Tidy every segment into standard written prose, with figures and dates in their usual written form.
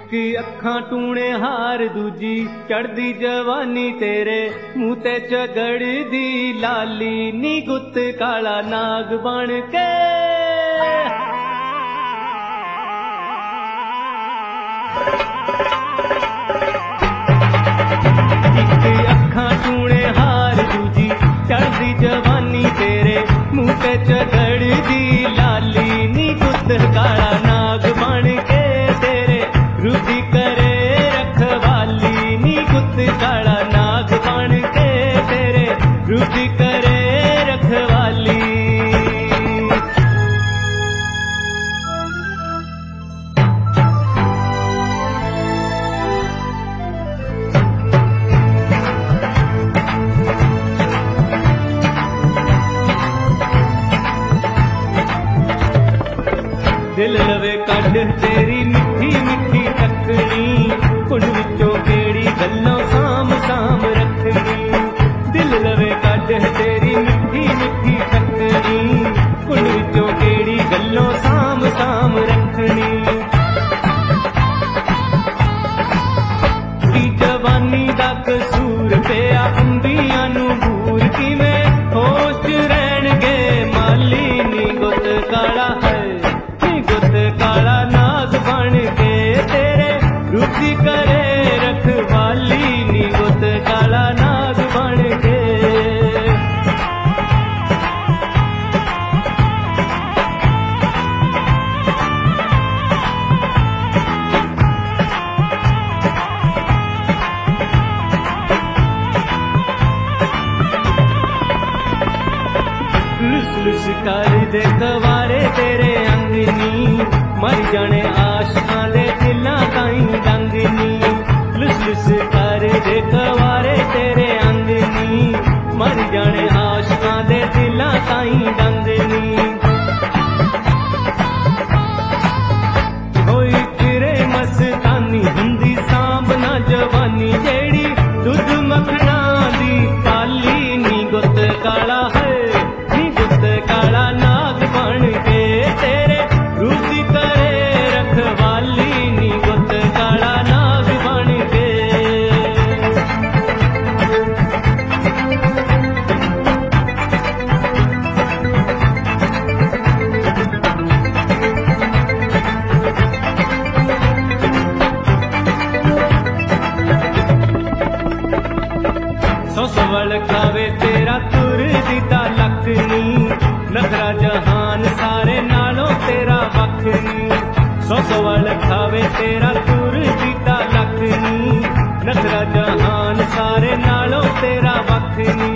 एक अखां टूणे हार दूजी चढ़दी जवानी तेरे मूंह ते झगड़दी लाली नी गुत काला नाग बन के। एक अखां टूणे हार दूजी चढ़दी जवानी तेरे मूंह ते झगड़दी लाली नी गुत काला नाग बन के। रुदी करे रखवाली नी गुत काला नाग बन के तेरे रुदी करे रखवाली। दिल लवे कढ़ तेरी मिठी मिठी तकनी कुंड विचों केड़ी गल्लों साम साम रखनी। दिल लवे कढ़ तेरी मिठी मिठी तकनी कुंड विचों केड़ी गल्लों साम साम रखनी। की जवानी दा कसूर पिया अंबियां नूं बूर किवें होश रहणगे माली नी गुत काला है काला नाग बन के तेरे रुदी करे रखवाली नी गुत काला नाग बन के। लुस लुस कर दे कवारे तेरे अंगनी मर जाने आशकां दे दिलां ताईं डंगनी। लुस लुस कर दे कवारे तेरे अंगनी मर जाने आशकां दे दिलां ताईं डंगनी। होई तेरे मस्तानी हुंदी सांभ ना जवानी जेड़ी दुध मखना दी पाली नी गुत काला है नी गुत काला नाग बन के तेरे रुदी करे रखवाली नी गुत काला नाग बन के। सौ सवल खावे तेरा तुर दीदा लखनी नखरा जहान सारे नालों तेरा वखनी। सौ सवल खावे तेरा तुर दीदा लखनी नखरा जहान सारे नालों तेरा वखनी।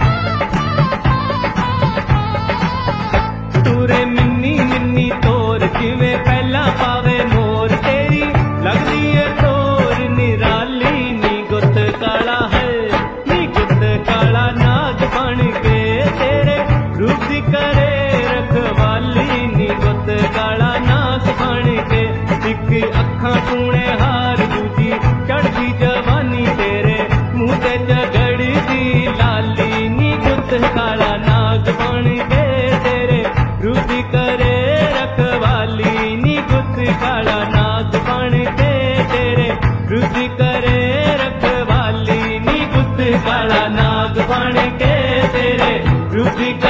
तुरे मिन्नी मिन्नी तोर जिवें पहला पावे मोर तेरी लगदी है तोर निराली नी गुत काला है नी गुत काला नाग बन के तेरे रुदी करे रखवाली नी गुत काला नाग बन के। एक अखां टूणे हार दूजी चढ़दी जवानी तेरे मूंह ते झगड़दी लाली नी गुत काला नाग बन के तेरे रुदी करे रखवाली नी गुत काला नाग बन के तेरे रुदी करे रखवाली नी गुत काला नाग बन के तेरे रुदी